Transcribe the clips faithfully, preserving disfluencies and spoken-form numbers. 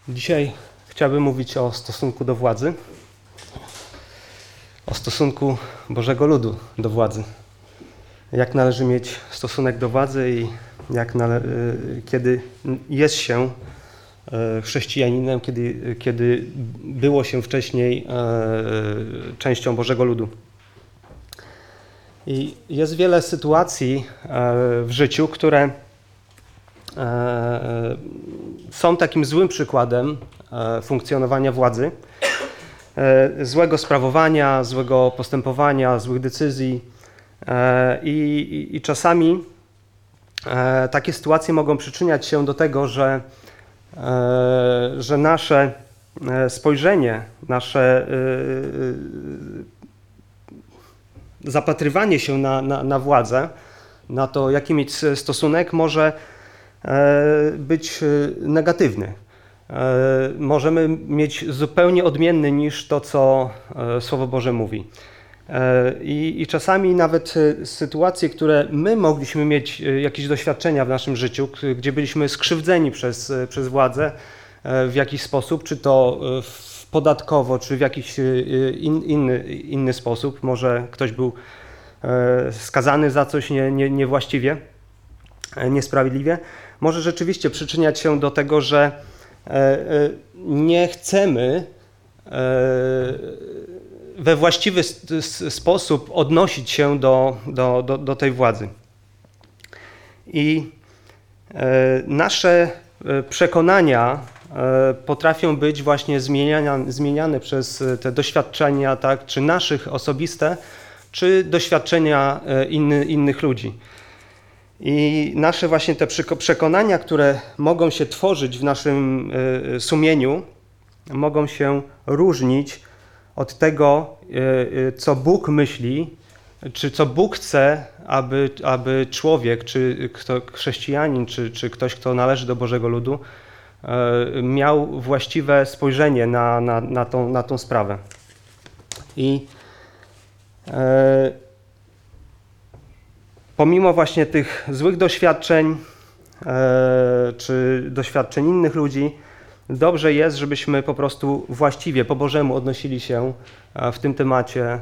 Dzisiaj chciałbym mówić o stosunku do władzy, o stosunku Bożego ludu do władzy. Jak należy mieć stosunek do władzy i jak nale- kiedy jest się chrześcijaninem, kiedy, kiedy było się wcześniej częścią Bożego ludu. I jest wiele sytuacji w życiu, które są takim złym przykładem funkcjonowania władzy, złego sprawowania, złego postępowania, złych decyzji i, i, i czasami takie sytuacje mogą przyczyniać się do tego, że, że nasze spojrzenie, nasze zapatrywanie się na, na, na władzę, na to, jaki mieć stosunek, może być negatywny. Możemy mieć zupełnie odmienny niż to, co Słowo Boże mówi. I, i czasami nawet sytuacje, które my mogliśmy mieć jakieś doświadczenia w naszym życiu, gdzie byliśmy skrzywdzeni przez, przez władzę w jakiś sposób, czy to podatkowo, czy w jakiś in, inny, inny sposób. Może ktoś był skazany za coś nie, nie, niewłaściwie, niesprawiedliwie. Może rzeczywiście przyczyniać się do tego, że nie chcemy we właściwy sposób odnosić się do, do, do, do tej władzy. I nasze przekonania potrafią być właśnie zmieniane, zmieniane przez te doświadczenia, tak, czy naszych osobiste, czy doświadczenia inny, innych ludzi. I nasze właśnie te przekonania, które mogą się tworzyć w naszym sumieniu, mogą się różnić od tego, co Bóg myśli, czy co Bóg chce, aby, aby człowiek, czy kto, chrześcijanin, czy, czy ktoś, kto należy do Bożego ludu, miał właściwe spojrzenie na, na, na, tą, na tą sprawę. I e, pomimo właśnie tych złych doświadczeń, e, czy doświadczeń innych ludzi, dobrze jest, żebyśmy po prostu właściwie, po Bożemu odnosili się w tym temacie e,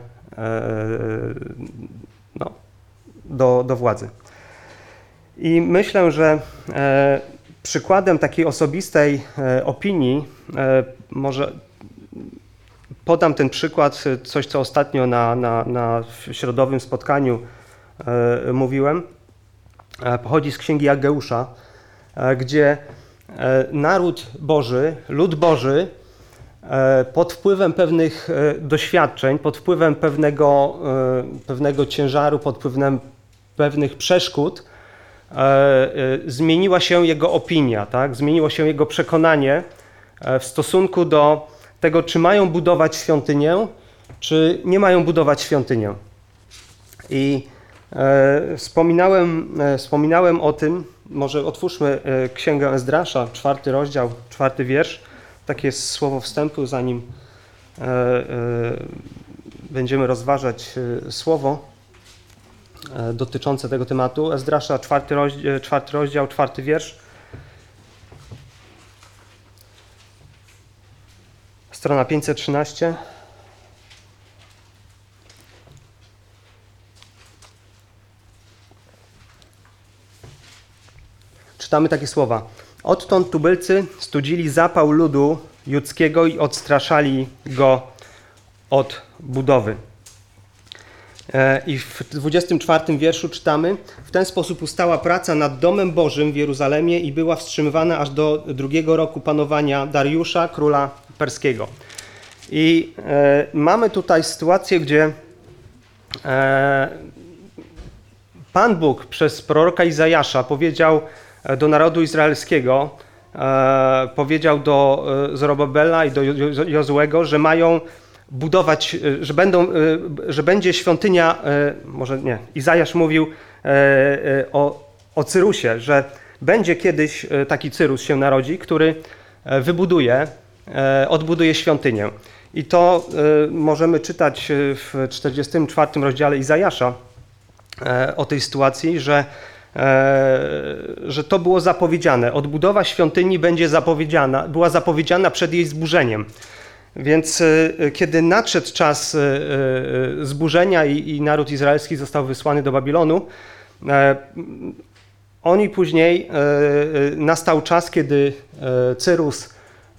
no, do, do władzy. I myślę, że e, przykładem takiej osobistej e, opinii, e, może podam ten przykład, coś co ostatnio na, na, na środowym spotkaniu e, mówiłem, e, pochodzi z Księgi Ageusza, e, gdzie naród Boży, lud Boży pod wpływem pewnych doświadczeń, pod wpływem pewnego, pewnego ciężaru, pod wpływem pewnych przeszkód zmieniła się jego opinia, tak? Zmieniło się jego przekonanie w stosunku do tego, czy mają budować świątynię, czy nie mają budować świątynię. I wspominałem, wspominałem o tym. Może otwórzmy Księgę Ezdrasza, czwarty rozdział, czwarty wiersz. Takie jest słowo wstępu, zanim e, e, będziemy rozważać słowo e, dotyczące tego tematu. Ezdrasza, czwarty rozdział, czwarty rozdział, czwarty wiersz. Strona pięćset trzynaście. Czytamy takie słowa. Odtąd tubylcy studzili zapał ludu judzkiego i odstraszali go od budowy. I w dwudziestym czwartym wierszu czytamy: w ten sposób ustała praca nad Domem Bożym w Jeruzalemie i była wstrzymywana aż do drugiego roku panowania Dariusza, króla perskiego. I e, mamy tutaj sytuację, gdzie e, Pan Bóg przez proroka Izajasza powiedział do narodu izraelskiego, e, powiedział do Zorobabela i do Jozuego, że mają budować, że będą, e, że będzie świątynia, e, może nie, Izajasz mówił e, e, o, o Cyrusie, że będzie kiedyś taki Cyrus się narodzi, który wybuduje, e, odbuduje świątynię. I to e, możemy czytać w czterdziestym czwartym rozdziale Izajasza e, o tej sytuacji, że że to było zapowiedziane. Odbudowa świątyni będzie zapowiedziana, była zapowiedziana przed jej zburzeniem. Więc kiedy nadszedł czas zburzenia i, i naród izraelski został wysłany do Babilonu, oni później nastał czas, kiedy Cyrus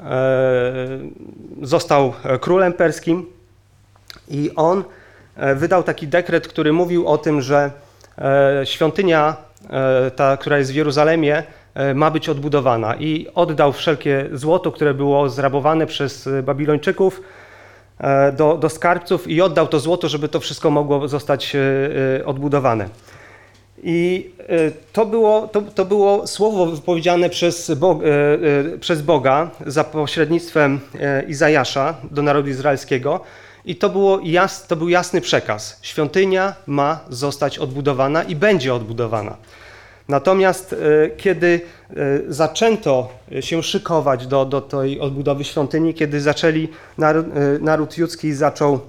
został królem perskim i on wydał taki dekret, który mówił o tym, że świątynia, ta, która jest w Jeruzalemie, ma być odbudowana i oddał wszelkie złoto, które było zrabowane przez Babilończyków do, do skarbców i oddał to złoto, żeby to wszystko mogło zostać odbudowane. I to było, to, to było słowo wypowiedziane przez Boga, przez Boga za pośrednictwem Izajasza do narodu izraelskiego i to, było jas, to był jasny przekaz. Świątynia ma zostać odbudowana i będzie odbudowana. Natomiast kiedy zaczęto się szykować do, do tej odbudowy świątyni, kiedy zaczęli, naród, naród judzki zaczął,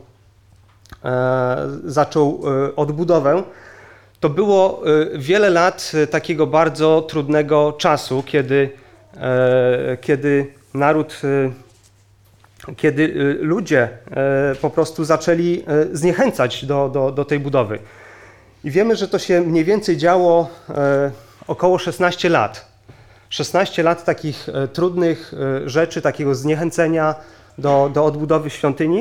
zaczął odbudowę, to było wiele lat takiego bardzo trudnego czasu, kiedy, kiedy naród, kiedy ludzie po prostu zaczęli zniechęcać do, do, do tej budowy. I wiemy, że to się mniej więcej działo około szesnaście lat. szesnaście lat takich trudnych rzeczy, takiego zniechęcenia do, do odbudowy świątyni.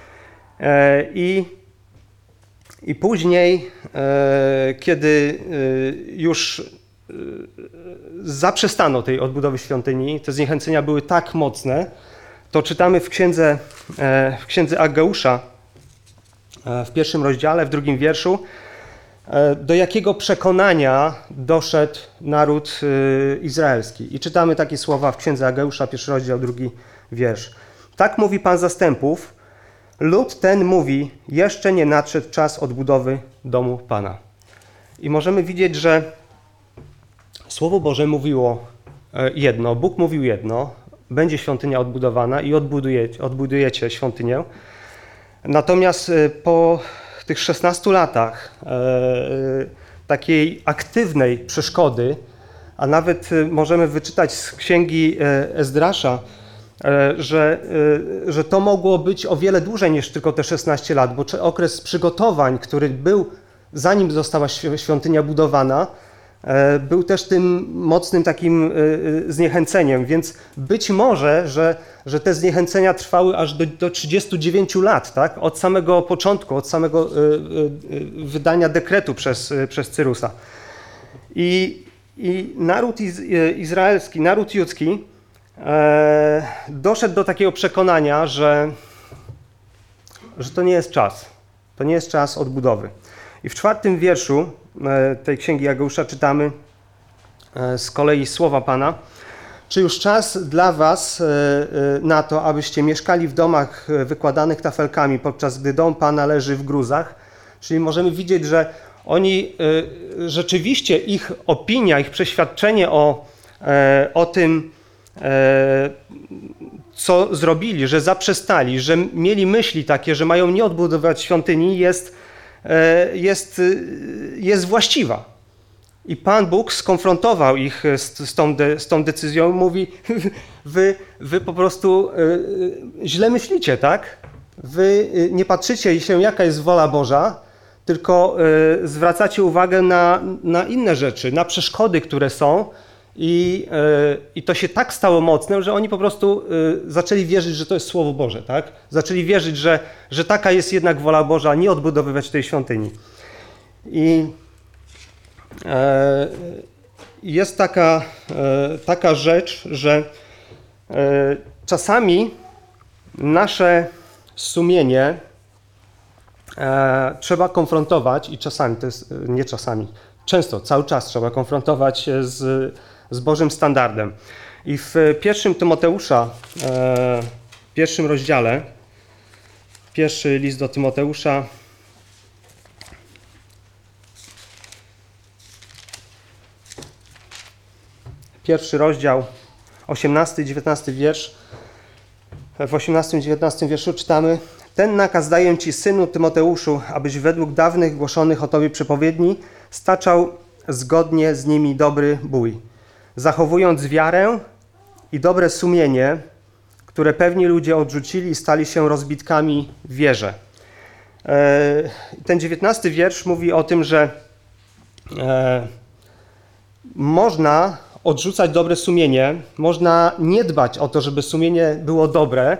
I I później, kiedy już zaprzestano tej odbudowy świątyni, te zniechęcenia były tak mocne, to czytamy w księdze, w księdze Ageusza w pierwszym rozdziale, w drugim wierszu, do jakiego przekonania doszedł naród izraelski. I czytamy takie słowa w księdze Ageusza, pierwszy rozdział, drugi wiersz. Tak mówi Pan zastępów, lud ten mówi, jeszcze nie nadszedł czas odbudowy domu Pana. I możemy widzieć, że Słowo Boże mówiło jedno, Bóg mówił jedno, będzie świątynia odbudowana i odbudujecie, odbudujecie świątynię. Natomiast po tych szesnastu latach e, takiej aktywnej przeszkody, a nawet możemy wyczytać z księgi Ezdrasza, Że, że to mogło być o wiele dłużej niż tylko te szesnaście lat, bo okres przygotowań, który był zanim została świątynia budowana, był też tym mocnym takim zniechęceniem, więc być może, że, że te zniechęcenia trwały aż do, do trzydziestu dziewięciu lat, tak? Od samego początku, od samego wydania dekretu przez, przez Cyrusa. I, i naród izraelski, naród judzki doszedł do takiego przekonania, że, że to nie jest czas. To nie jest czas odbudowy. I w czwartym wierszu tej księgi Ageusza czytamy z kolei słowa Pana. Czy już czas dla was na to, abyście mieszkali w domach wykładanych tafelkami, podczas gdy dom Pana leży w gruzach? Czyli możemy widzieć, że oni rzeczywiście, ich opinia, ich przeświadczenie o, o tym, co zrobili, że zaprzestali, że mieli myśli takie, że mają nie odbudować świątyni, jest, jest, jest właściwa. I Pan Bóg skonfrontował ich z, z, tą, de, z tą decyzją, mówi, wy, wy po prostu źle myślicie, tak? Wy nie patrzycie się, jaka jest wola Boża, tylko zwracacie uwagę na, na inne rzeczy, na przeszkody, które są. I, I to się tak stało mocne, że oni po prostu zaczęli wierzyć, że to jest Słowo Boże, tak? Zaczęli wierzyć, że, że taka jest jednak wola Boża, nie odbudowywać tej świątyni. I e, jest taka, e, taka rzecz, że e, czasami nasze sumienie e, trzeba konfrontować i czasami, to jest nie czasami, często, cały czas trzeba konfrontować z z Bożym standardem. I w pierwszym Tymoteusza, e, pierwszym rozdziale, pierwszy list do Tymoteusza, pierwszy rozdział, osiemnasty i dziewiętnasty wiersz. W osiemnastym i dziewiętnastym wierszu czytamy: ten nakaz daję ci, synu Tymoteuszu, abyś według dawnych głoszonych o tobie przepowiedni staczał zgodnie z nimi dobry bój, zachowując wiarę i dobre sumienie, które pewni ludzie odrzucili i stali się rozbitkami w wierze. Ten dziewiętnasty wiersz mówi o tym, że można odrzucać dobre sumienie, można nie dbać o to, żeby sumienie było dobre,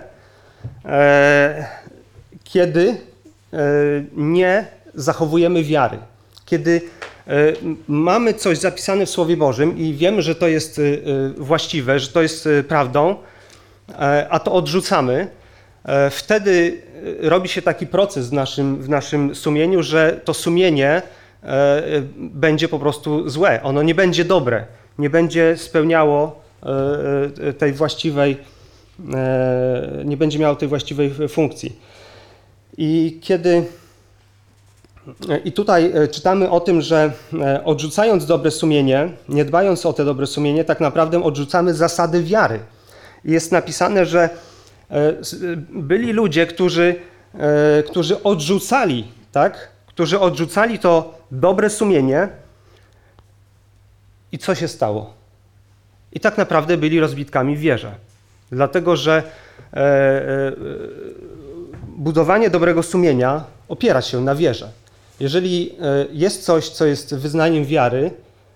kiedy nie zachowujemy wiary. Kiedy mamy coś zapisane w Słowie Bożym i wiemy, że to jest właściwe, że to jest prawdą, a to odrzucamy, wtedy robi się taki proces w naszym, w naszym sumieniu, że to sumienie będzie po prostu złe. Ono nie będzie dobre, nie będzie spełniało tej właściwej, nie będzie miało tej właściwej funkcji. I kiedy I tutaj czytamy o tym, że odrzucając dobre sumienie, nie dbając o te dobre sumienie, tak naprawdę odrzucamy zasady wiary. I jest napisane, że byli ludzie, którzy, którzy odrzucali, tak? którzy odrzucali to dobre sumienie i co się stało? I tak naprawdę byli rozbitkami w wierze. Dlatego, że budowanie dobrego sumienia opiera się na wierze. Jeżeli jest coś, co jest wyznaniem wiary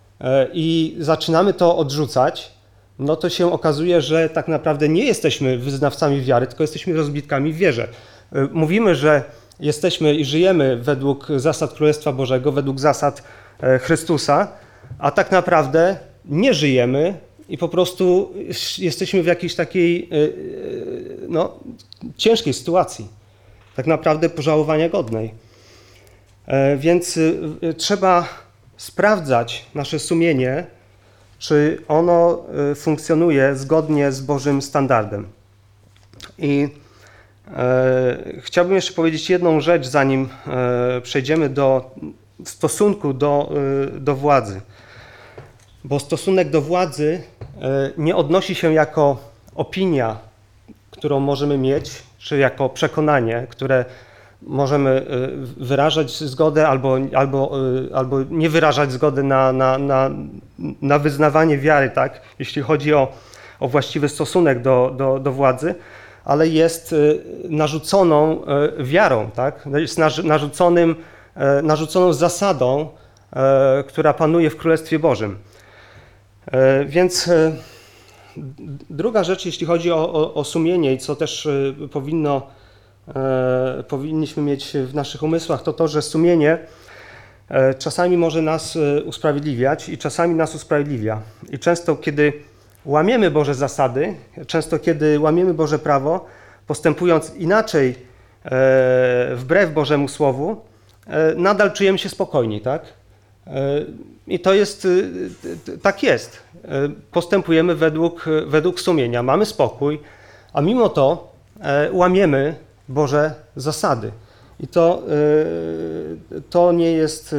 i zaczynamy to odrzucać, no to się okazuje, że tak naprawdę nie jesteśmy wyznawcami wiary, tylko jesteśmy rozbitkami w wierze. Mówimy, że jesteśmy i żyjemy według zasad Królestwa Bożego, według zasad Chrystusa, a tak naprawdę nie żyjemy i po prostu jesteśmy w jakiejś takiej no, ciężkiej sytuacji, tak naprawdę pożałowania godnej. Więc trzeba sprawdzać nasze sumienie, czy ono funkcjonuje zgodnie z Bożym standardem. I e, chciałbym jeszcze powiedzieć jedną rzecz, zanim e, przejdziemy do stosunku do, e, do władzy. Bo stosunek do władzy e, nie odnosi się jako opinia, którą możemy mieć, czy jako przekonanie, które możemy wyrażać zgodę albo, albo, albo nie wyrażać zgody na, na, na, na wyznawanie wiary, tak? Jeśli chodzi o, o właściwy stosunek do, do, do władzy, ale jest narzuconą wiarą, tak? Jest narzuconym, narzuconą zasadą, która panuje w Królestwie Bożym. Więc druga rzecz, jeśli chodzi o, o, o sumienie i co też powinno E, powinniśmy mieć w naszych umysłach, to to, że sumienie e, czasami może nas e, usprawiedliwiać i czasami nas usprawiedliwia. I często, kiedy łamiemy Boże zasady, często, kiedy łamiemy Boże prawo, postępując inaczej e, wbrew Bożemu Słowu, e, nadal czujemy się spokojni, tak? E, I to jest, e, tak jest. E, postępujemy według, według sumienia, mamy spokój, a mimo to e, łamiemy Boże zasady. I to, to nie jest,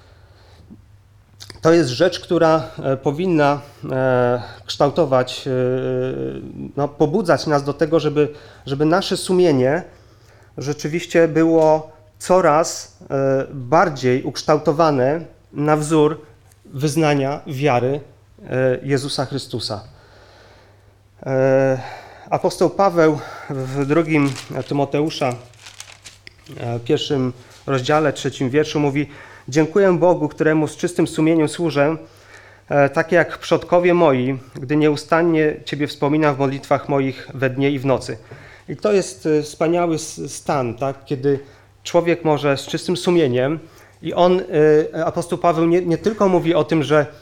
to jest rzecz, która powinna kształtować, no, pobudzać nas do tego, żeby, żeby nasze sumienie rzeczywiście było coraz bardziej ukształtowane na wzór wyznania wiary Jezusa Chrystusa. Apostoł Paweł w drugim Tymoteusza, pierwszym rozdziale, trzecim wierszu mówi: dziękuję Bogu, któremu z czystym sumieniem służę, tak jak przodkowie moi, gdy nieustannie Ciebie wspominam w modlitwach moich we dnie i w nocy. I to jest wspaniały stan, tak? Kiedy człowiek może z czystym sumieniem i on, apostoł Paweł nie, nie tylko mówi o tym, że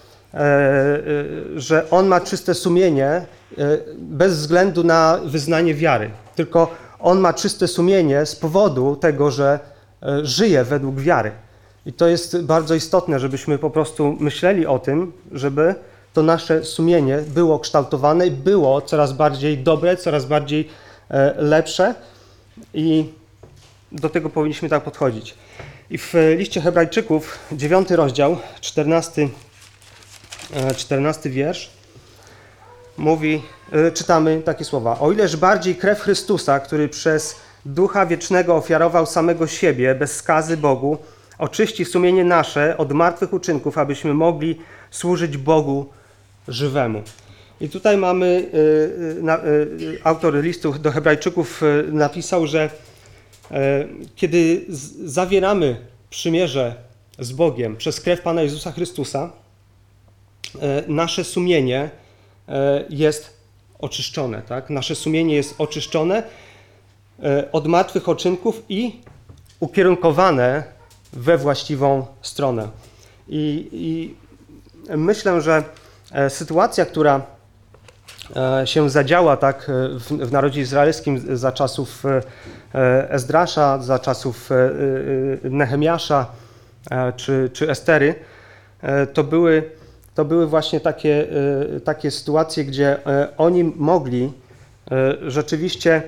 że on ma czyste sumienie bez względu na wyznanie wiary, tylko on ma czyste sumienie z powodu tego, że żyje według wiary. I to jest bardzo istotne, żebyśmy po prostu myśleli o tym, żeby to nasze sumienie było kształtowane i było coraz bardziej dobre, coraz bardziej lepsze i do tego powinniśmy tak podchodzić. I w liście Hebrajczyków, dziewiąty rozdział, czternasty czternasty wiersz, mówi, czytamy takie słowa: o ileż bardziej krew Chrystusa, który przez Ducha Wiecznego ofiarował samego siebie bez skazy Bogu, oczyści sumienie nasze od martwych uczynków, abyśmy mogli służyć Bogu żywemu. I tutaj mamy, y, na, y, autor listu do Hebrajczyków y, napisał, że y, kiedy z, zawieramy przymierze z Bogiem przez krew Pana Jezusa Chrystusa, y, nasze sumienie y, jest oczyszczone, tak? Nasze sumienie jest oczyszczone y, od martwych uczynków i ukierunkowane we właściwą stronę. I, i myślę, że y, sytuacja, która się zadziała tak w, w narodzie izraelskim za czasów Ezdrasza, za czasów Nehemiasza czy, czy Estery, to były, to były właśnie takie, takie sytuacje, gdzie oni mogli rzeczywiście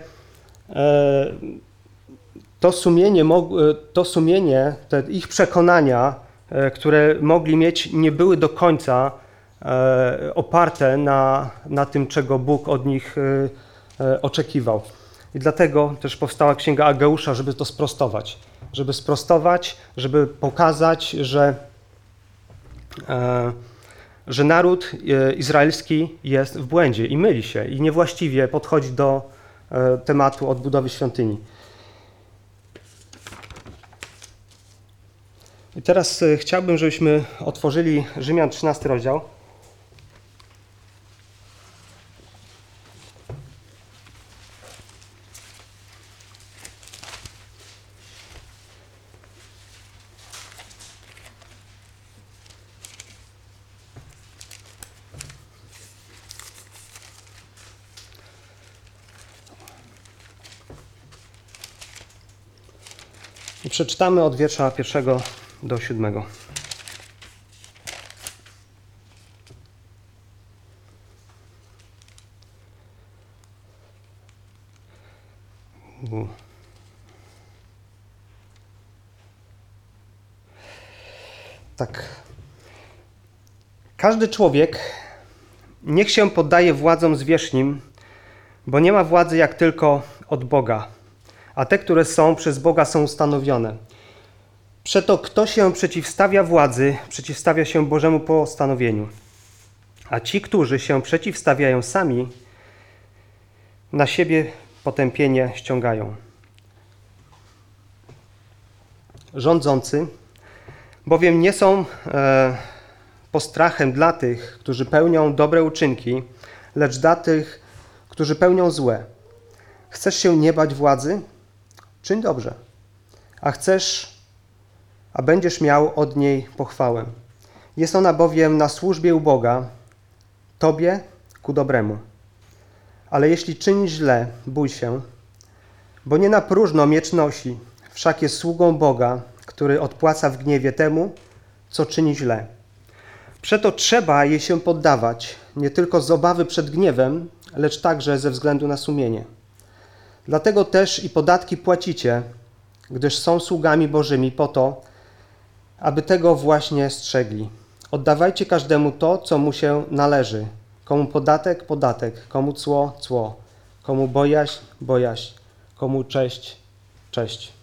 to sumienie, to sumienie, te ich przekonania, które mogli mieć, nie były do końca oparte na, na tym, czego Bóg od nich oczekiwał. I dlatego też powstała Księga Ageusza, żeby to sprostować. Żeby sprostować, żeby pokazać, że, że naród izraelski jest w błędzie i myli się i niewłaściwie podchodzi do tematu odbudowy świątyni. I teraz chciałbym, żebyśmy otworzyli Rzymian trzynasty rozdział. I przeczytamy od wiersza pierwszego do siódmego. Tak. Każdy człowiek niech się poddaje władzom zwierzchnim, bo nie ma władzy jak tylko od Boga, a te, które są, przez Boga są ustanowione. Przeto kto się przeciwstawia władzy, przeciwstawia się Bożemu postanowieniu. A ci, którzy się przeciwstawiają sami, na siebie potępienie ściągają. Rządzący bowiem nie są e, postrachem dla tych, którzy pełnią dobre uczynki, lecz dla tych, którzy pełnią złe. Chcesz się nie bać władzy? Czyń dobrze. A chcesz, a będziesz miał od niej pochwałę. Jest ona bowiem na służbie u Boga, tobie ku dobremu. Ale jeśli czynisz źle, bój się, bo nie na próżno miecz nosi, wszak jest sługą Boga, który odpłaca w gniewie temu, co czyni źle. Przeto trzeba jej się poddawać, nie tylko z obawy przed gniewem, lecz także ze względu na sumienie. Dlatego też i podatki płacicie, gdyż są sługami Bożymi po to, aby tego właśnie strzegli. Oddawajcie każdemu to, co mu się należy. Komu podatek, podatek, komu cło, cło, komu bojaźń, bojaźń, komu cześć, cześć.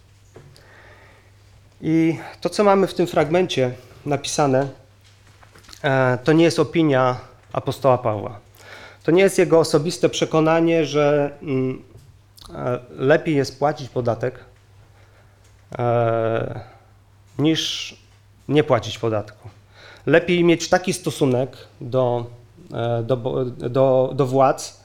I to, co mamy w tym fragmencie napisane, to nie jest opinia apostoła Pawła. To nie jest jego osobiste przekonanie, że lepiej jest płacić podatek niż nie płacić podatku. Lepiej mieć taki stosunek do, do, do, do władz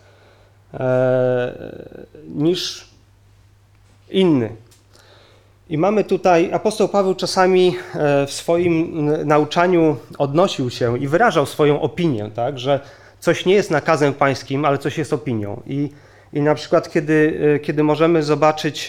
niż inny. I mamy tutaj, apostoł Paweł czasami w swoim nauczaniu odnosił się i wyrażał swoją opinię, tak, że coś nie jest nakazem pańskim, ale coś jest opinią. I, i na przykład, kiedy, kiedy możemy zobaczyć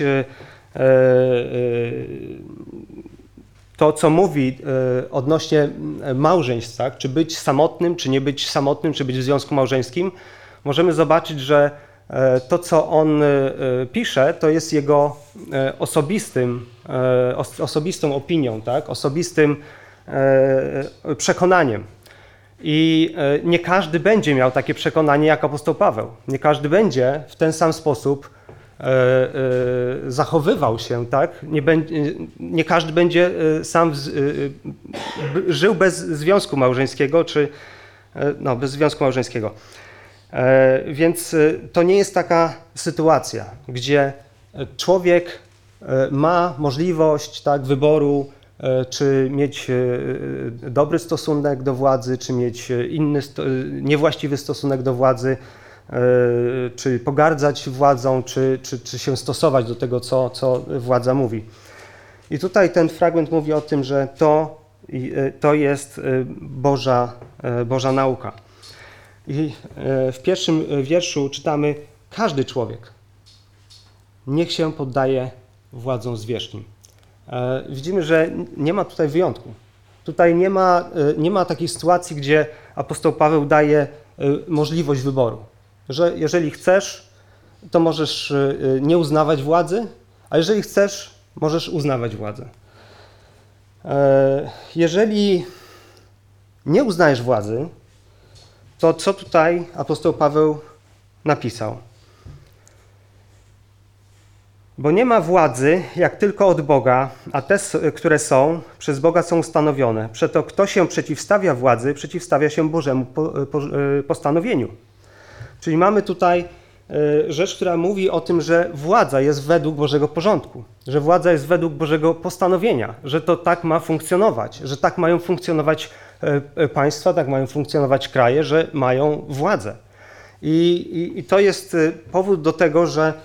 to, co mówi odnośnie małżeństw, tak, czy być samotnym, czy nie być samotnym, czy być w związku małżeńskim, możemy zobaczyć, że to, co on pisze, to jest jego osobistym, osobistą opinią, tak? Osobistym przekonaniem. I nie każdy będzie miał takie przekonanie jak apostoł Paweł. Nie każdy będzie w ten sam sposób zachowywał się, tak? Nie, nie każdy będzie sam żył bez związku małżeńskiego, czy no, bez związku małżeńskiego. Więc to nie jest taka sytuacja, gdzie człowiek ma możliwość, tak, wyboru, czy mieć dobry stosunek do władzy, czy mieć inny, niewłaściwy stosunek do władzy, czy pogardzać władzą, czy, czy, czy się stosować do tego, co, co władza mówi. I tutaj ten fragment mówi o tym, że to, to jest Boża, Boża nauka. I w pierwszym wierszu czytamy: każdy człowiek niech się poddaje władzom zwierzchnim. Widzimy, że nie ma tutaj wyjątku. Tutaj nie ma, nie ma takiej sytuacji, gdzie apostoł Paweł daje możliwość wyboru. Że jeżeli chcesz, to możesz nie uznawać władzy, a jeżeli chcesz, możesz uznawać władzę. Jeżeli nie uznajesz władzy, to co tutaj apostoł Paweł napisał? Bo nie ma władzy, jak tylko od Boga, a te, które są, przez Boga są ustanowione. Przeto kto się przeciwstawia władzy, przeciwstawia się Bożemu postanowieniu. Czyli mamy tutaj rzecz, która mówi o tym, że władza jest według Bożego porządku, że władza jest według Bożego postanowienia, że to tak ma funkcjonować, że tak mają funkcjonować państwa, tak mają funkcjonować kraje, że mają władzę. I, i, i to jest powód do tego, że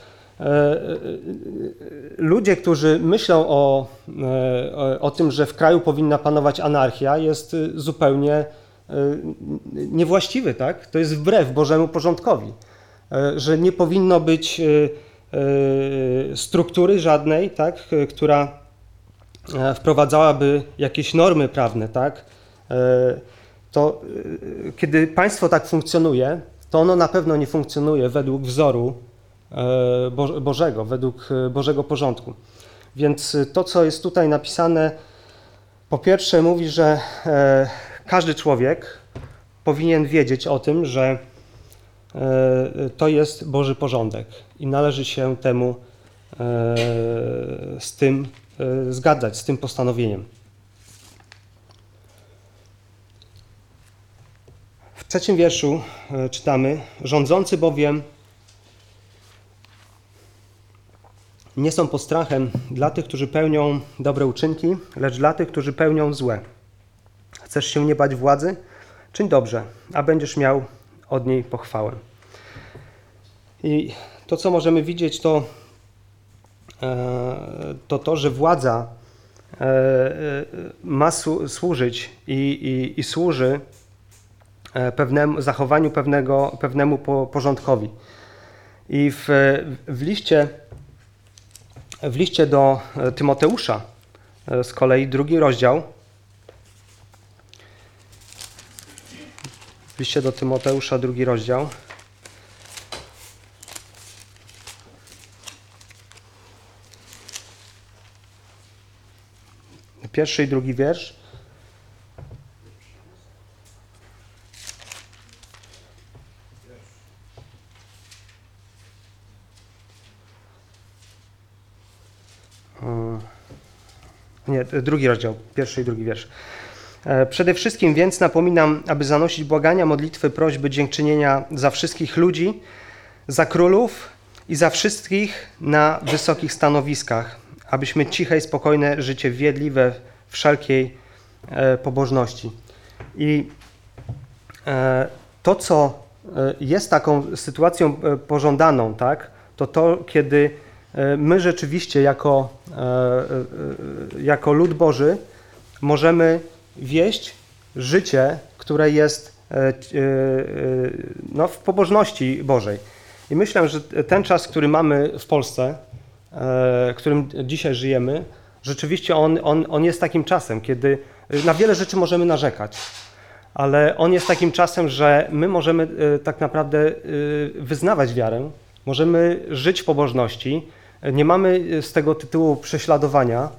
ludzie, którzy myślą o, o, o tym, że w kraju powinna panować anarchia, jest zupełnie niewłaściwy, tak? To jest wbrew Bożemu porządkowi, że nie powinno być struktury żadnej, tak? Która wprowadzałaby jakieś normy prawne, tak? To kiedy państwo tak funkcjonuje, to ono na pewno nie funkcjonuje według wzoru Bożego, według Bożego porządku. Więc to, co jest tutaj napisane, po pierwsze mówi, że każdy człowiek powinien wiedzieć o tym, że to jest Boży porządek i należy się temu z tym zgadzać, z tym postanowieniem. W trzecim wierszu czytamy: rządzący bowiem nie są postrachem dla tych, którzy pełnią dobre uczynki, lecz dla tych, którzy pełnią złe. Chcesz się nie bać władzy? Czyń dobrze, a będziesz miał od niej pochwałę. I to, co możemy widzieć, to to, to że władza ma służyć i, i, i służy pewnemu, zachowaniu pewnego, pewnemu porządkowi. I w, w liście W liście do Tymoteusza, z kolei drugi rozdział, w liście do Tymoteusza drugi rozdział, pierwszy i drugi wiersz. Nie, drugi rozdział, pierwszy i drugi wiersz. Przede wszystkim więc napominam, aby zanosić błagania, modlitwy, prośby, dziękczynienia za wszystkich ludzi, za królów i za wszystkich na wysokich stanowiskach, abyśmy ciche i spokojne życie wiedli we wszelkiej pobożności. I to, co jest taką sytuacją pożądaną, tak, to to, kiedy my rzeczywiście jako, jako lud Boży możemy wieść życie, które jest no, w pobożności Bożej. I myślę, że ten czas, który mamy w Polsce, którym dzisiaj żyjemy, rzeczywiście on, on, on jest takim czasem, kiedy na wiele rzeczy możemy narzekać, ale on jest takim czasem, że my możemy tak naprawdę wyznawać wiarę, możemy żyć w pobożności, nie mamy z tego tytułu prześladowania,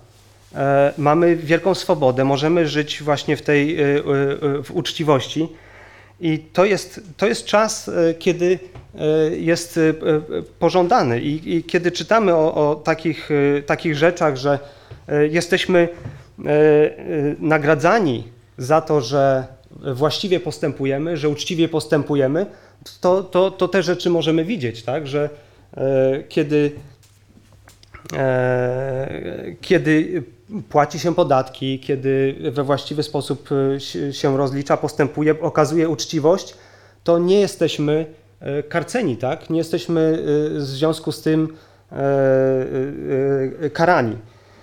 mamy wielką swobodę, możemy żyć właśnie w tej w uczciwości I to jest, to jest czas, kiedy jest pożądany i, i kiedy czytamy o, o takich, takich rzeczach, że jesteśmy nagradzani za to, że właściwie postępujemy, że uczciwie postępujemy, to, to, to te rzeczy możemy widzieć, tak? Że kiedy, kiedy płaci się podatki, kiedy we właściwy sposób się rozlicza, postępuje, okazuje uczciwość, to nie jesteśmy karceni, tak? Nie jesteśmy w związku z tym karani.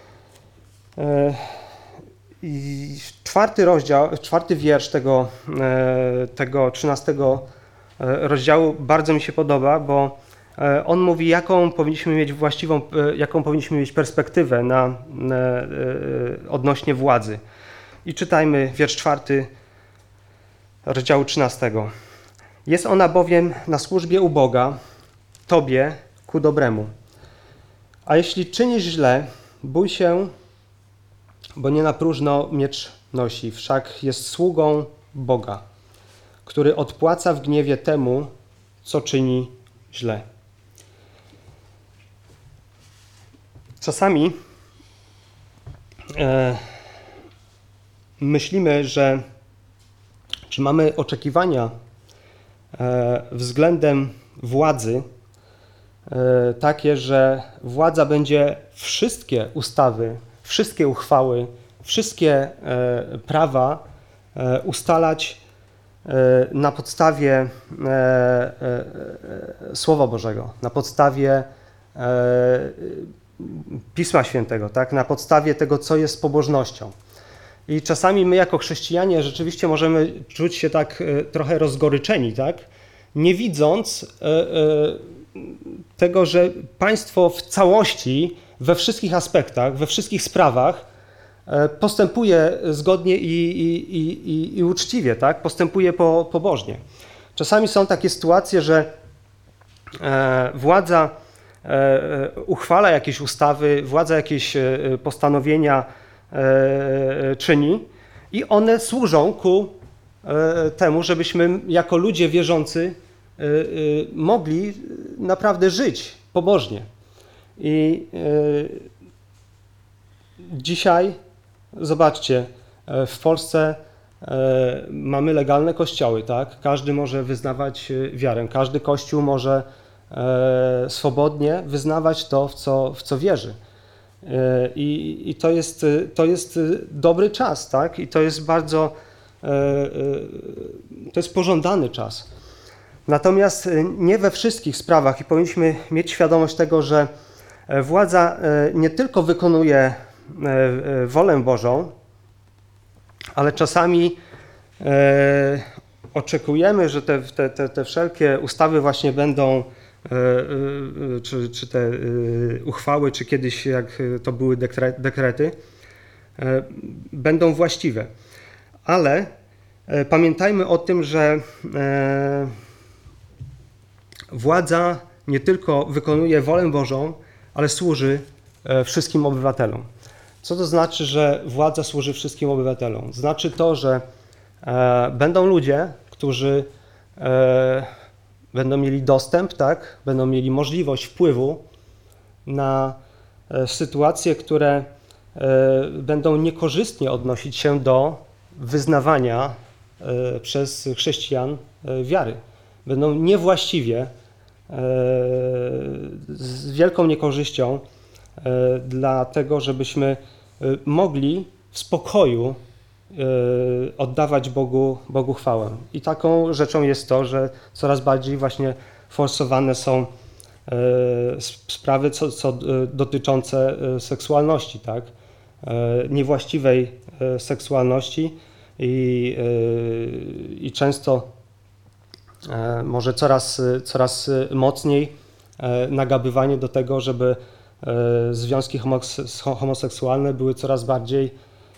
I czwarty rozdział, czwarty wiersz tego, tego trzynastego rozdziału bardzo mi się podoba, bo on mówi, jaką powinniśmy mieć właściwą, jaką powinniśmy mieć perspektywę na, na, odnośnie władzy. I czytajmy wiersz czwarty rozdziału trzynastego. Jest ona bowiem na służbie u Boga, Tobie ku dobremu. A jeśli czynisz źle, bój się, bo nie na próżno miecz nosi, wszak jest sługą Boga, który odpłaca w gniewie temu, co czyni źle. Czasami e, myślimy, że czy mamy oczekiwania e, względem władzy e, takie, że władza będzie wszystkie ustawy, wszystkie uchwały, wszystkie e, prawa e, ustalać e, na podstawie e, e, Słowa Bożego, na podstawie e, Pisma Świętego, tak? Na podstawie tego, co jest pobożnością. I czasami my jako chrześcijanie rzeczywiście możemy czuć się tak e, trochę rozgoryczeni, tak? Nie widząc e, e, tego, że państwo w całości, we wszystkich aspektach, we wszystkich sprawach e, postępuje zgodnie i, i, i, i, i uczciwie, tak? Postępuje po, pobożnie. Czasami są takie sytuacje, że e, władza uchwala jakieś ustawy, władza jakieś postanowienia czyni i one służą ku temu, żebyśmy jako ludzie wierzący mogli naprawdę żyć pobożnie. I dzisiaj, zobaczcie, w Polsce mamy legalne kościoły, tak? Każdy może wyznawać wiarę, każdy kościół może swobodnie wyznawać to, w co, w co wierzy. I, i to, jest, to jest dobry czas, tak? I to jest bardzo, to jest pożądany czas. Natomiast nie we wszystkich sprawach i powinniśmy mieć świadomość tego, że władza nie tylko wykonuje wolę Bożą, ale czasami oczekujemy, że te, te, te, te wszelkie ustawy właśnie będą Czy, czy te uchwały, czy kiedyś, jak to były dekrety, będą właściwe. Ale pamiętajmy o tym, że władza nie tylko wykonuje wolę Bożą, ale służy wszystkim obywatelom. Co to znaczy, że władza służy wszystkim obywatelom? Znaczy to, że będą ludzie, którzy będą mieli dostęp, tak? Będą mieli możliwość wpływu na sytuacje, które będą niekorzystnie odnosić się do wyznawania przez chrześcijan wiary. Będą niewłaściwie, z wielką niekorzyścią dla tego, żebyśmy mogli w spokoju oddawać Bogu, Bogu chwałę. I taką rzeczą jest to, że coraz bardziej właśnie forsowane są sprawy co, co dotyczące seksualności, tak? Niewłaściwej seksualności i, i często może coraz, coraz mocniej nagabywanie do tego, żeby związki homoseksualne były coraz bardziej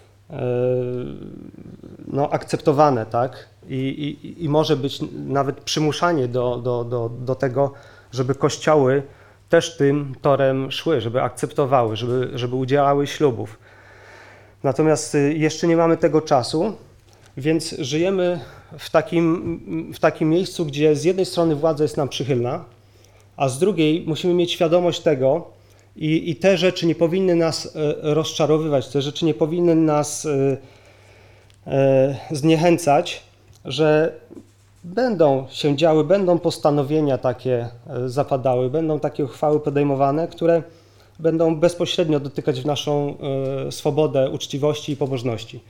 no, akceptowane, tak? I, i, i może być nawet przymuszanie do, do, do, do tego, żeby kościoły też tym torem szły, żeby akceptowały, żeby, żeby udzielały ślubów. Natomiast jeszcze nie mamy tego czasu, więc żyjemy w takim, w takim miejscu, gdzie z jednej strony władza jest nam przychylna, a z drugiej musimy mieć świadomość tego i, i te rzeczy nie powinny nas rozczarowywać, te rzeczy nie powinny nas zniechęcać, że będą się działy, będą postanowienia takie zapadały, będą takie uchwały podejmowane, które będą bezpośrednio dotykać w naszą swobodę, uczciwości i pobożności.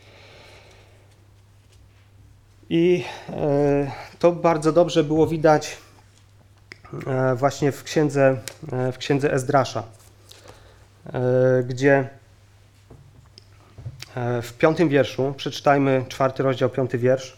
I to bardzo dobrze było widać właśnie w księdze, w księdze Ezdrasza, gdzie w piątym wierszu, przeczytajmy czwarty rozdział, piąty wiersz.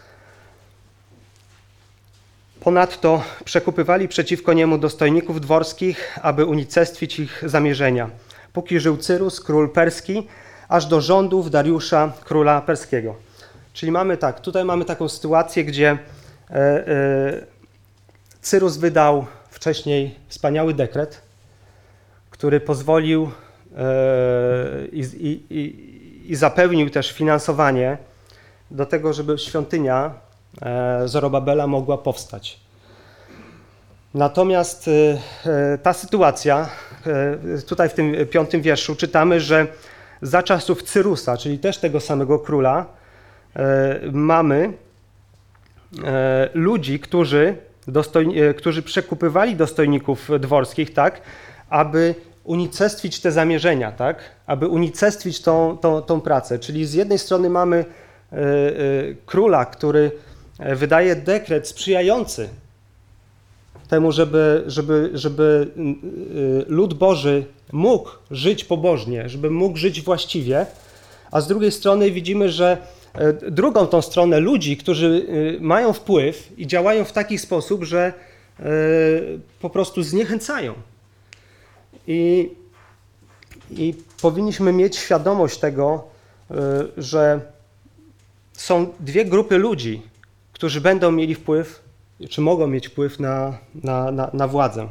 Ponadto przekupywali przeciwko niemu dostojników dworskich, aby unicestwić ich zamierzenia, póki żył Cyrus, król perski, aż do rządów Dariusza, króla perskiego. Czyli mamy tak, tutaj mamy taką sytuację, gdzie e, e, Cyrus wydał wcześniej wspaniały dekret, który pozwolił e, i, i, i zapewnił też finansowanie do tego, żeby świątynia e, Zorobabela mogła powstać. Natomiast e, ta sytuacja, e, tutaj w tym piątym wierszu czytamy, że za czasów Cyrusa, czyli też tego samego króla, e, mamy e, ludzi, którzy, dostoj, e, którzy przekupywali dostojników dworskich, tak, aby unicestwić te zamierzenia, tak, aby unicestwić tą, tą, tą pracę. Czyli z jednej strony mamy e, e, króla, który wydaje dekret sprzyjający temu, żeby, żeby, żeby lud Boży mógł żyć pobożnie, żeby mógł żyć właściwie, a z drugiej strony widzimy, że drugą tą stronę ludzi, którzy mają wpływ i działają w taki sposób, że po prostu zniechęcają. I, i powinniśmy mieć świadomość tego, że są dwie grupy ludzi, którzy będą mieli wpływ, czy mogą mieć wpływ na, na, na, na władzę.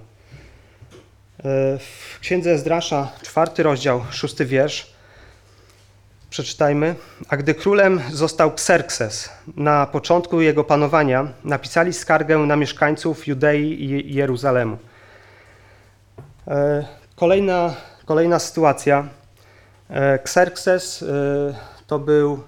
W księdze Ezdrasza, czwarty rozdział, szósty wiersz, przeczytajmy. A gdy królem został Kserkses, na początku jego panowania napisali skargę na mieszkańców Judei i Jeruzalemu. Kolejna, kolejna sytuacja. Kserkses to był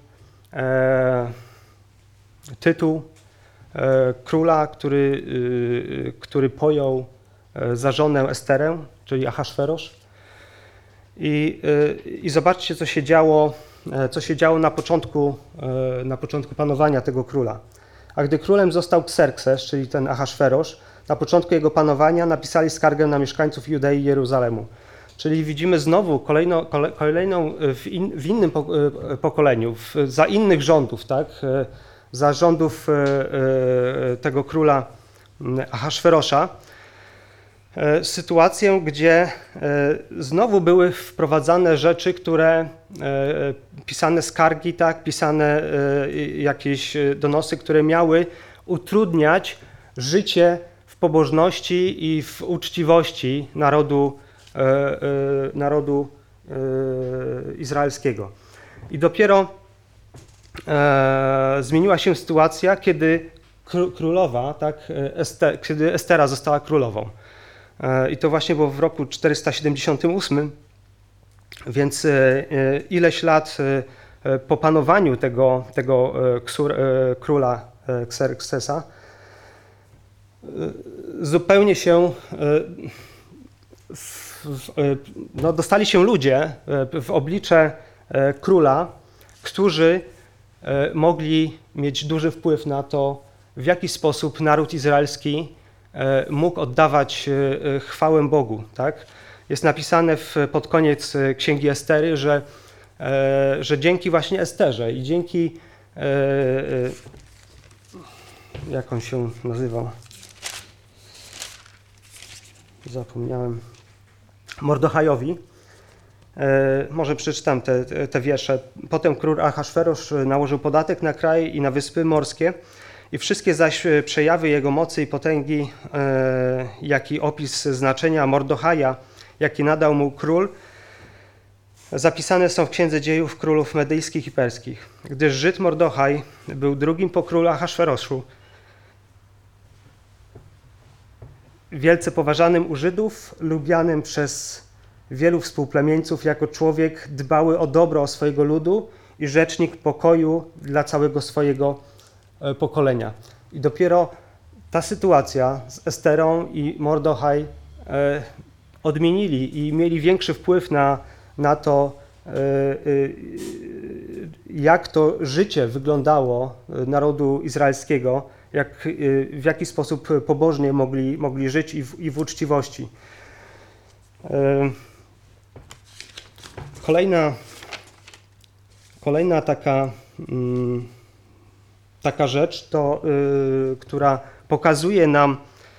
tytuł króla, który, który pojął za żonę Esterę, czyli Ahasferosz. I, I zobaczcie, co się działo, co się działo na początku, na początku panowania tego króla. A gdy królem został Kserkses, czyli ten Ahasferosz, na początku jego panowania napisali skargę na mieszkańców Judei i Jeruzalemu. Czyli widzimy znowu kolejno, kolejną w, in, w innym pokoleniu, w, za innych rządów, tak? Za rządów tego króla Ahasferosza, sytuację, gdzie znowu były wprowadzane rzeczy, które pisane skargi, tak, pisane jakieś donosy, które miały utrudniać życie w pobożności i w uczciwości narodu, narodu izraelskiego. I dopiero zmieniła się sytuacja, kiedy królowa, tak, Ester, kiedy Estera została królową. I to właśnie było w roku czterysta siedemdziesiątym ósmym, więc ileś lat po panowaniu tego, tego króla Kserksesa zupełnie się no, dostali się ludzie w oblicze króla, którzy mogli mieć duży wpływ na to, w jaki sposób naród izraelski mógł oddawać chwałę Bogu. Tak? Jest napisane w, pod koniec Księgi Estery, że, że dzięki właśnie Esterze i dzięki, jak on się nazywał, zapomniałem, Mordechajowi, może przeczytam te, te wiersze. Potem król Ahasferosz nałożył podatek na kraj i na wyspy morskie i wszystkie zaś przejawy jego mocy i potęgi, jak i opis znaczenia Mordechaja, jaki nadał mu król, zapisane są w Księdze Dziejów Królów Medyjskich i Perskich. Gdyż Żyd Mordochaj był drugim po królu Ahasferoszu, wielce poważanym u Żydów, lubianym przez wielu współplemieńców jako człowiek dbały o dobro swojego ludu i rzecznik pokoju dla całego swojego pokolenia. I dopiero ta sytuacja z Esterą i Mordochaj e, odmienili i mieli większy wpływ na, na to, e, e, jak to życie wyglądało narodu izraelskiego, jak, e, w jaki sposób pobożnie mogli, mogli żyć i w, i w uczciwości. E, kolejna, kolejna taka, mm, taka rzecz, to, e, która pokazuje nam,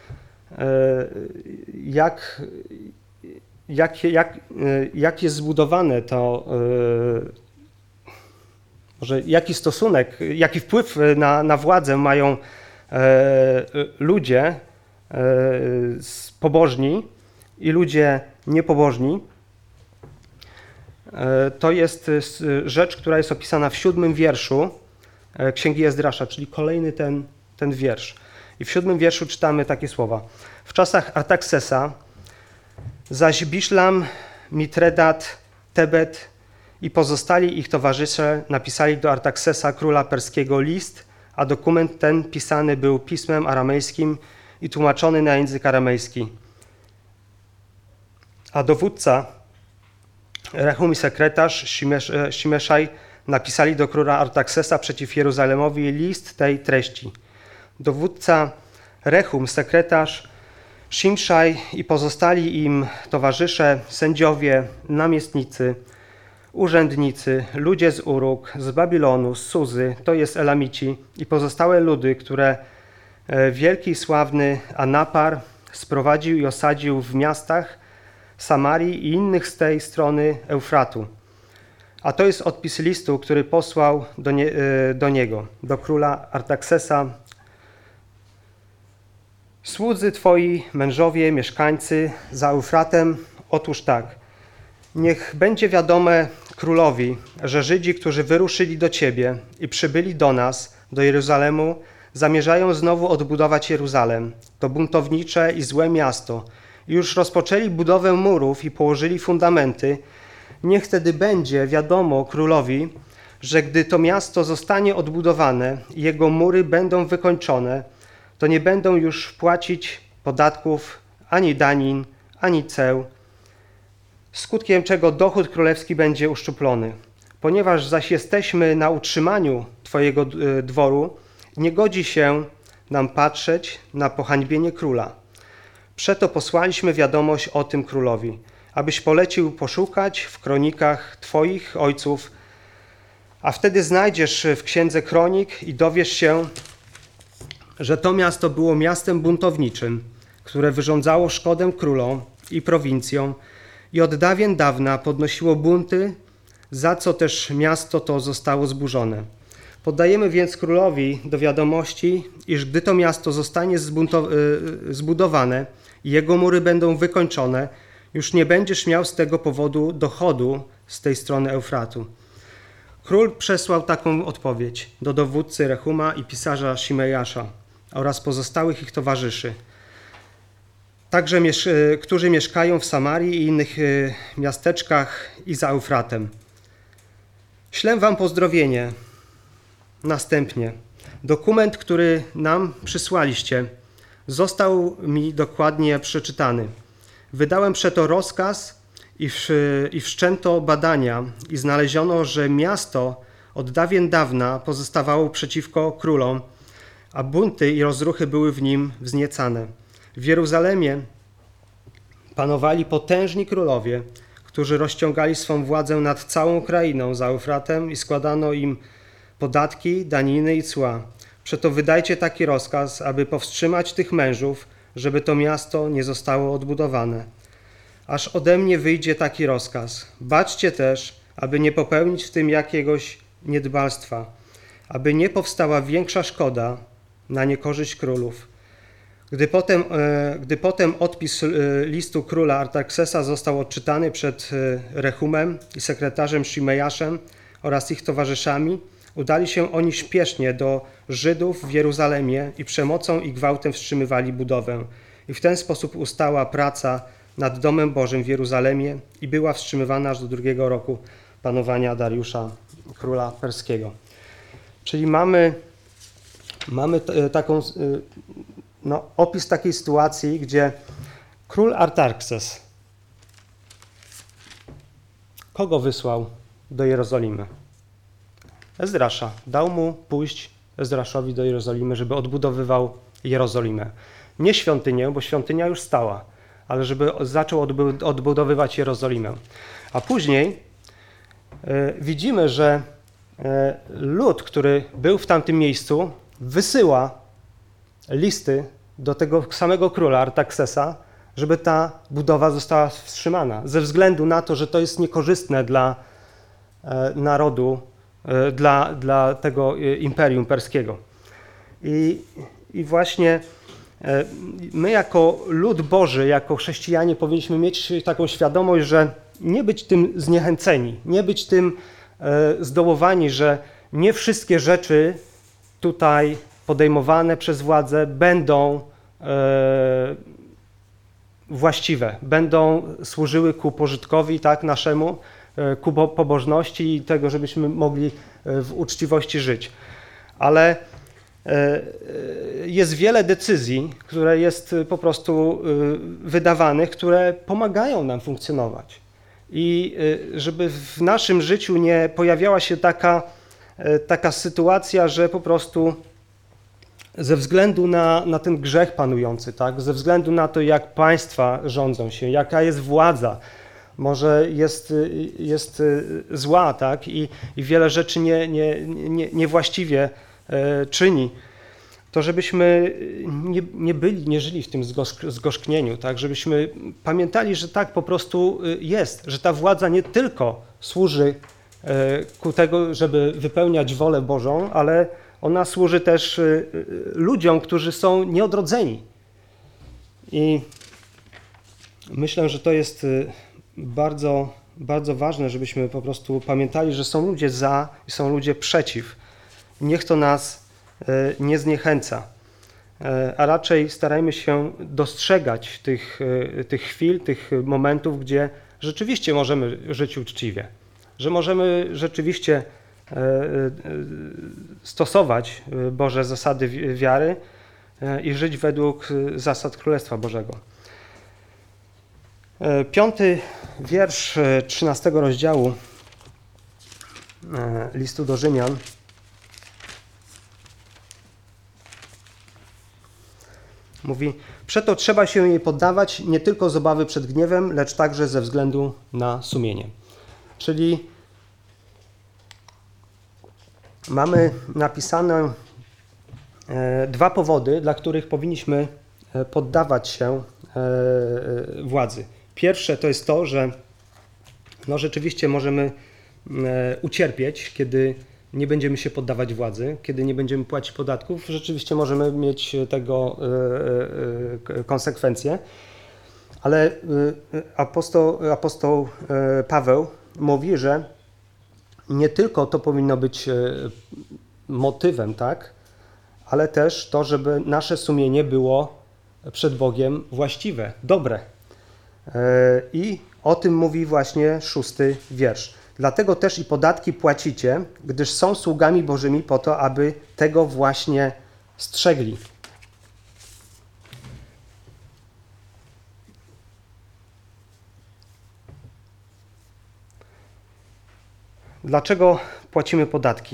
jak, jak, jak, jak jest zbudowane to, może jaki stosunek, jaki wpływ na, na władzę mają ludzie pobożni i ludzie niepobożni. To jest rzecz, która jest opisana w siódmym wierszu Księgi Ezdrasza, czyli kolejny ten, ten wiersz. I w siódmym wierszu czytamy takie słowa. W czasach Artaksesa, zaś Biszlam, Mitredat, Tebet i pozostali ich towarzysze napisali do Artaksesa, króla perskiego, list, a dokument ten pisany był pismem aramejskim i tłumaczony na język aramejski. A dowódca, Rehum i sekretarz Shimeszaj napisali do króla Artaksesa przeciw Jeruzalemowi list tej treści. Dowódca Rehum, sekretarz, Szimszaj i pozostali im towarzysze, sędziowie, namiestnicy, urzędnicy, ludzie z Uruk, z Babilonu, z Suzy, to jest Elamici i pozostałe ludy, które wielki i sławny Anapar sprowadził i osadził w miastach Samarii i innych z tej strony Eufratu. A to jest odpis listu, który posłał do, nie, do niego, do króla Artaksesa. Słudzy twoi, mężowie, mieszkańcy za Eufratem, otóż tak. Niech będzie wiadome królowi, że Żydzi, którzy wyruszyli do ciebie i przybyli do nas, do Jeruzalemu, zamierzają znowu odbudować Jeruzalem. To buntownicze i złe miasto. I już rozpoczęli budowę murów i położyli fundamenty. Niech wtedy będzie wiadomo królowi, że gdy to miasto zostanie odbudowane i jego mury będą wykończone, to nie będą już płacić podatków, ani danin, ani ceł, skutkiem czego dochód królewski będzie uszczuplony. Ponieważ zaś jesteśmy na utrzymaniu twojego dworu, nie godzi się nam patrzeć na pohańbienie króla. Przeto posłaliśmy wiadomość o tym królowi, abyś polecił poszukać w kronikach twoich ojców, a wtedy znajdziesz w księdze kronik i dowiesz się, że to miasto było miastem buntowniczym, które wyrządzało szkodę królom i prowincjom i od dawien dawna podnosiło bunty, za co też miasto to zostało zburzone. Poddajemy więc królowi do wiadomości, iż gdy to miasto zostanie zbudowane i jego mury będą wykończone, już nie będziesz miał z tego powodu dochodu z tej strony Eufratu. Król przesłał taką odpowiedź do dowódcy Rehuma i pisarza Shimejasza oraz pozostałych ich towarzyszy, także którzy mieszkają w Samarii i innych miasteczkach i za Eufratem. Ślę wam pozdrowienie. Następnie dokument, który nam przysłaliście, został mi dokładnie przeczytany. Wydałem przeto rozkaz i, w, i wszczęto badania i znaleziono, że miasto od dawien dawna pozostawało przeciwko królom, a bunty i rozruchy były w nim wzniecane. W Jeruzalemie panowali potężni królowie, którzy rozciągali swą władzę nad całą krainą za Eufratem i składano im podatki, daniny i cła. Przeto wydajcie taki rozkaz, aby powstrzymać tych mężów, żeby to miasto nie zostało odbudowane. Aż ode mnie wyjdzie taki rozkaz. Baczcie też, aby nie popełnić w tym jakiegoś niedbalstwa, aby nie powstała większa szkoda na niekorzyść królów. Gdy potem, gdy potem odpis listu króla Artaxerxesa został odczytany przed Rehumem i sekretarzem Szimejaszem oraz ich towarzyszami, udali się oni śpiesznie do Żydów w Jeruzalemie i przemocą i gwałtem wstrzymywali budowę. I w ten sposób ustała praca nad Domem Bożym w Jeruzalemie i była wstrzymywana aż do drugiego roku panowania Dariusza, króla perskiego. Czyli mamy, mamy taką, no, opis takiej sytuacji, gdzie król Artaxerxes kogo wysłał do Jerozolimy? Ezdrasza. Dał mu pójść Ezdraszowi do Jerozolimy, żeby odbudowywał Jerozolimę. Nie świątynię, bo świątynia już stała, ale żeby zaczął odbudowywać Jerozolimę. A później y, widzimy, że y, lud, który był w tamtym miejscu, wysyła listy do tego samego króla Artaxerxesa, żeby ta budowa została wstrzymana. Ze względu na to, że to jest niekorzystne dla y, narodu, y, dla, dla tego y, imperium perskiego. I, i właśnie my jako lud Boży, jako chrześcijanie powinniśmy mieć taką świadomość, że nie być tym zniechęceni, nie być tym zdołowani, że nie wszystkie rzeczy tutaj podejmowane przez władzę będą właściwe, będą służyły ku pożytkowi, tak, naszemu, ku pobożności i tego, żebyśmy mogli w uczciwości żyć. Ale jest wiele decyzji, które jest po prostu wydawanych, które pomagają nam funkcjonować. I żeby w naszym życiu nie pojawiała się taka, taka sytuacja, że po prostu ze względu na, na ten grzech panujący, tak, ze względu na to, jak państwa rządzą się, jaka jest władza, może jest, jest zła, tak, i, i wiele rzeczy nie, nie, nie, niewłaściwie czyni, to żebyśmy nie, nie byli, nie żyli w tym zgorzknieniu, tak? Żebyśmy pamiętali, że tak po prostu jest, że ta władza nie tylko służy ku tego, żeby wypełniać wolę Bożą, ale ona służy też ludziom, którzy są nieodrodzeni. I myślę, że to jest bardzo, bardzo ważne, żebyśmy po prostu pamiętali, że są ludzie za i są ludzie przeciw. Niech to nas nie zniechęca, a raczej starajmy się dostrzegać tych, tych chwil, tych momentów, gdzie rzeczywiście możemy żyć uczciwie, że możemy rzeczywiście stosować Boże zasady wiary i żyć według zasad Królestwa Bożego. Piąty wiersz trzynastego rozdziału listu do Rzymian mówi: przeto trzeba się jej poddawać nie tylko z obawy przed gniewem, lecz także ze względu na sumienie. Czyli mamy napisane dwa powody, dla których powinniśmy poddawać się władzy. Pierwsze to jest to, że no rzeczywiście możemy ucierpieć, kiedy nie będziemy się poddawać władzy, kiedy nie będziemy płacić podatków, rzeczywiście możemy mieć tego konsekwencje. Ale apostoł, apostoł Paweł mówi, że nie tylko to powinno być motywem, tak, ale też to, żeby nasze sumienie było przed Bogiem właściwe, dobre. I o tym mówi właśnie szósty wiersz. Dlatego też i podatki płacicie, gdyż są sługami Bożymi po to, aby tego właśnie strzegli. Dlaczego płacimy podatki?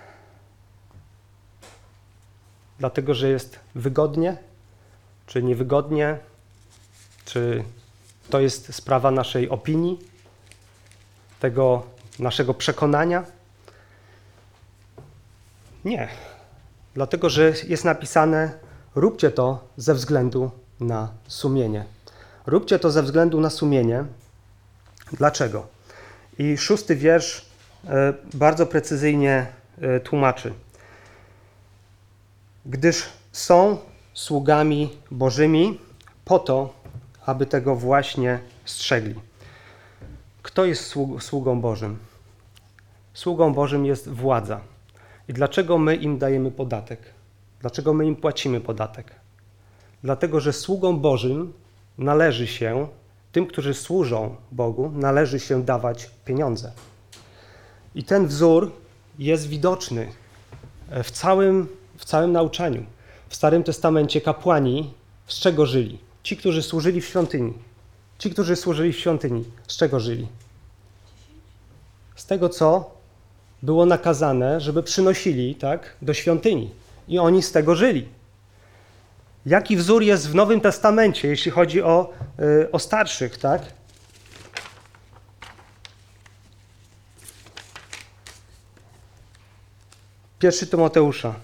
Dlatego, że jest wygodnie, czy niewygodnie, czy to jest sprawa naszej opinii, tego naszego przekonania? Nie. Dlatego, że jest napisane: róbcie to ze względu na sumienie. Róbcie to ze względu na sumienie. Dlaczego? I szósty wiersz bardzo precyzyjnie tłumaczy. Gdyż są sługami Bożymi po to, aby tego właśnie strzegli. Kto jest sługą Bożym? Sługą Bożym jest władza. I dlaczego my im dajemy podatek? Dlaczego my im płacimy podatek? Dlatego, że sługom Bożym należy się, tym, którzy służą Bogu, należy się dawać pieniądze. I ten wzór jest widoczny w całym, w całym nauczaniu. W Starym Testamencie kapłani z czego żyli? Ci, którzy służyli w świątyni. Ci, którzy służyli w świątyni, z czego żyli? Z tego, co było nakazane, żeby przynosili, tak, do świątyni. I oni z tego żyli. Jaki wzór jest w Nowym Testamencie, jeśli chodzi o, yy, o starszych, tak? Pierwszy Tymoteusza.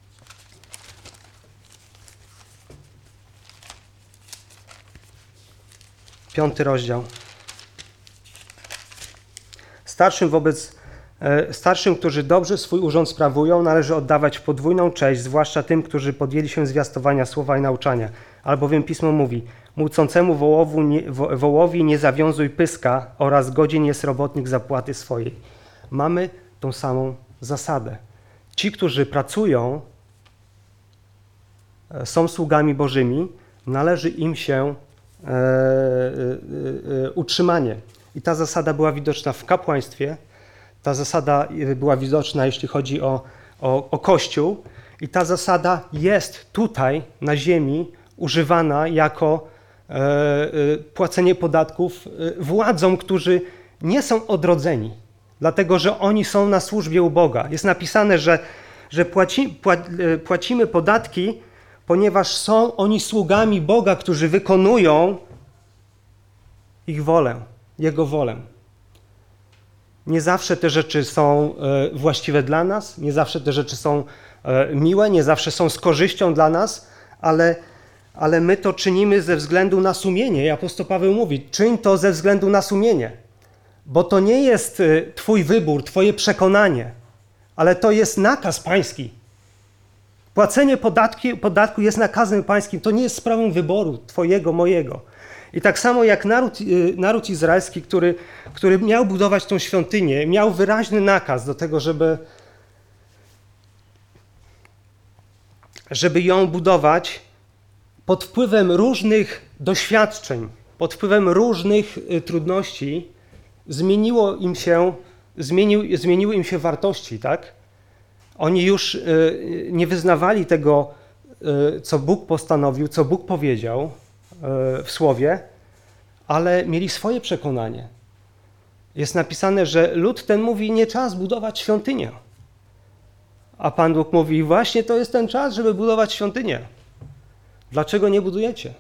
Piąty rozdział. Starszym wobec Starszym, którzy dobrze swój urząd sprawują, należy oddawać podwójną cześć, zwłaszcza tym, którzy podjęli się zwiastowania słowa i nauczania. Albowiem Pismo mówi: młócącemu wołowu nie, wo, wołowi nie zawiązuj pyska oraz godzien jest robotnik zapłaty swojej. Mamy tą samą zasadę. Ci, którzy pracują, są sługami Bożymi, należy im się e, e, e, utrzymanie. I ta zasada była widoczna w kapłaństwie. Ta zasada była widoczna, jeśli chodzi o, o, o Kościół, i ta zasada jest tutaj na ziemi używana jako e, e, płacenie podatków e, władzom, którzy nie są odrodzeni, dlatego że oni są na służbie u Boga. Jest napisane, że, że płaci, pła, e, płacimy podatki, ponieważ są oni sługami Boga, którzy wykonują ich wolę, Jego wolę. Nie zawsze te rzeczy są właściwe dla nas, nie zawsze te rzeczy są miłe, nie zawsze są z korzyścią dla nas, ale, ale my to czynimy ze względu na sumienie. I apostoł Paweł mówi: czyń to ze względu na sumienie, bo to nie jest twój wybór, twoje przekonanie, ale to jest nakaz pański. Płacenie podatki, podatku jest nakazem pańskim, to nie jest sprawą wyboru twojego, mojego. I tak samo jak naród, naród izraelski, który, który miał budować tą świątynię, miał wyraźny nakaz do tego, żeby, żeby ją budować pod wpływem różnych doświadczeń, pod wpływem różnych trudności, zmieniło im się, zmienił, zmieniły im się wartości, tak? Oni już nie wyznawali tego, co Bóg postanowił, co Bóg powiedział w Słowie, ale mieli swoje przekonanie. Jest napisane, że lud ten mówi: nie czas budować świątynię. A Pan Bóg mówi: właśnie to jest ten czas, żeby budować świątynię. Dlaczego nie budujecie?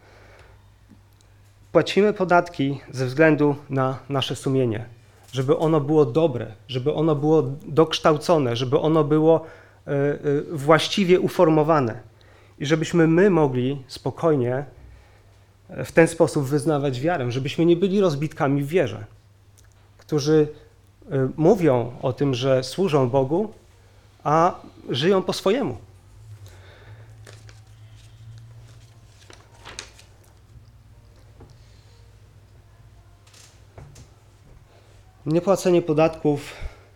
Płacimy podatki ze względu na nasze sumienie, żeby ono było dobre, żeby ono było dokształcone, żeby ono było właściwie uformowane i żebyśmy my mogli spokojnie w ten sposób wyznawać wiarę, żebyśmy nie byli rozbitkami w wierze, którzy mówią o tym, że służą Bogu, a żyją po swojemu. Niepłacenie podatków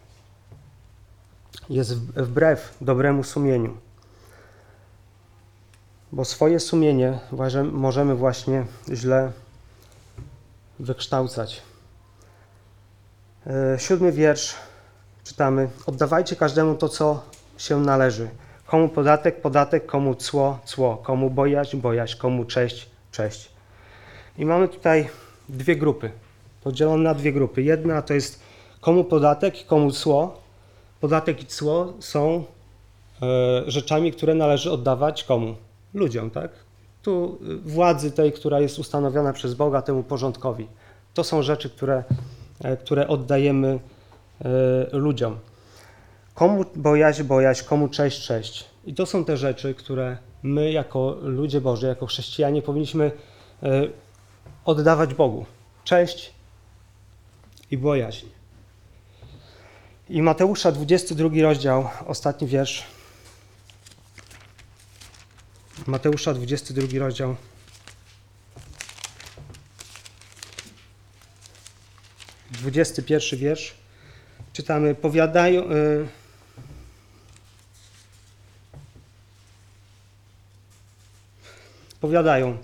jest wbrew dobremu sumieniu, bo swoje sumienie możemy właśnie źle wykształcać. Siódmy wiersz czytamy: oddawajcie każdemu to, co się należy. Komu podatek, podatek, komu cło, cło, komu bojaźń, bojaźń, komu cześć, cześć. I mamy tutaj dwie grupy, podzielone na dwie grupy. Jedna to jest komu podatek, komu cło. Podatek i cło są e, rzeczami, które należy oddawać komu? Ludziom, tak? Tu władzy tej, która jest ustanowiona przez Boga, temu porządkowi. To są rzeczy, które, e, które oddajemy e, ludziom. Komu bojaźń, bojaźń, komu cześć, cześć. I to są te rzeczy, które my jako ludzie Boży, jako chrześcijanie powinniśmy e, oddawać Bogu. Cześć i bojaźń. I Mateusza, dwudziesty drugi rozdział, ostatni wiersz. Mateusza, dwudziesty drugi rozdział. dwudziesty pierwszy wiersz. Czytamy, powiadają... Y powiadają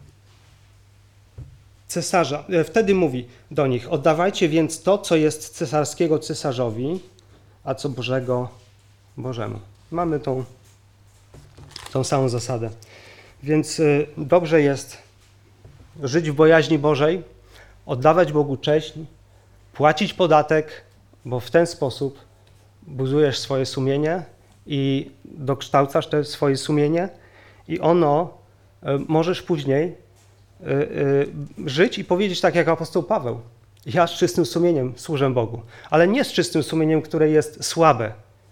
cesarza. Wtedy mówi do nich, oddawajcie więc to, co jest cesarskiego cesarzowi, a co Bożego Bożemu. Mamy tą, tą samą zasadę. Więc y, dobrze jest żyć w bojaźni Bożej, oddawać Bogu cześć, płacić podatek, bo w ten sposób buzujesz swoje sumienie i dokształcasz te swoje sumienie i ono y, możesz później y, y, żyć i powiedzieć tak jak apostoł Paweł. Ja z czystym sumieniem służę Bogu, ale nie z czystym sumieniem, które jest słabe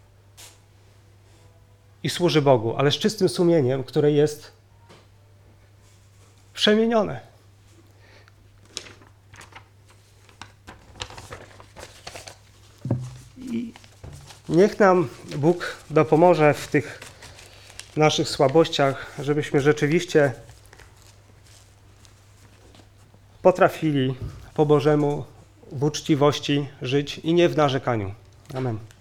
i służy Bogu, ale z czystym sumieniem, które jest przemienione. I niech nam Bóg dopomoże w tych naszych słabościach, żebyśmy rzeczywiście potrafili po Bożemu w uczciwości żyć i nie w narzekaniu. Amen.